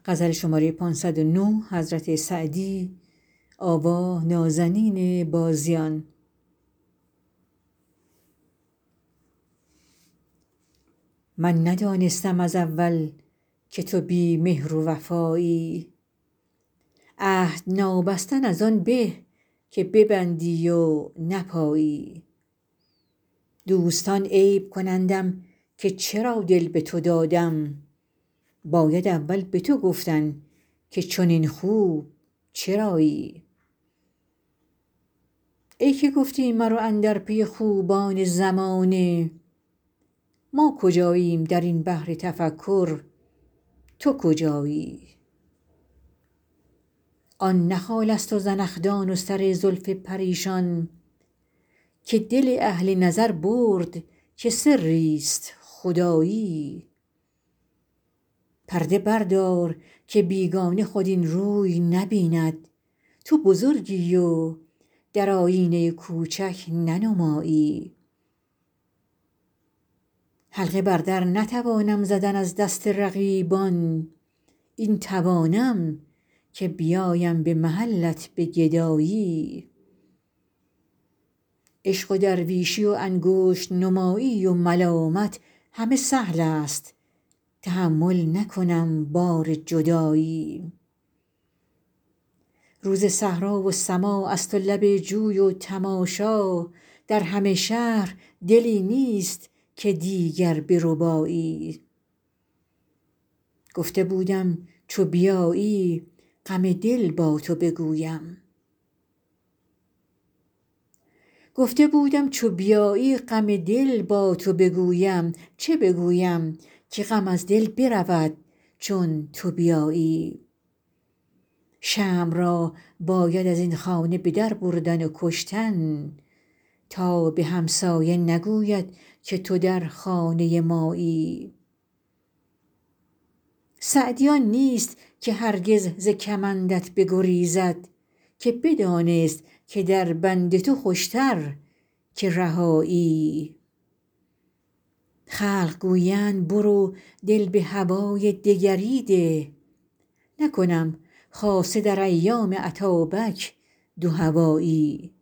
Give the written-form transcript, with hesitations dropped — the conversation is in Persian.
من ندانستم از اول که تو بی مهر و وفایی عهد نابستن از آن به که ببندی و نپایی دوستان عیب کنندم که چرا دل به تو دادم باید اول به تو گفتن که چنین خوب چرایی ای که گفتی مرو اندر پی خوبان زمانه ما کجاییم در این بحر تفکر تو کجایی آن نه خالست و زنخدان و سر زلف پریشان که دل اهل نظر برد که سریست خدایی پرده بردار که بیگانه خود این روی نبیند تو بزرگی و در آیینه کوچک ننمایی حلقه بر در نتوانم زدن از دست رقیبان این توانم که بیایم به محلت به گدایی عشق و درویشی و انگشت نمایی و ملامت همه سهلست تحمل نکنم بار جدایی روز صحرا و سماعست و لب جوی و تماشا در همه شهر دلی نیست که دیگر بربایی گفته بودم چو بیایی غم دل با تو بگویم چه بگویم که غم از دل برود چون تو بیایی شمع را باید از این خانه به در بردن و کشتن تا به همسایه نگوید که تو در خانه مایی سعدی آن نیست که هرگز ز کمندت بگریزد که بدانست که در بند تو خوشتر که رهایی خلق گویند برو دل به هوای دگری ده نکنم خاصه در ایام اتابک دو هوایی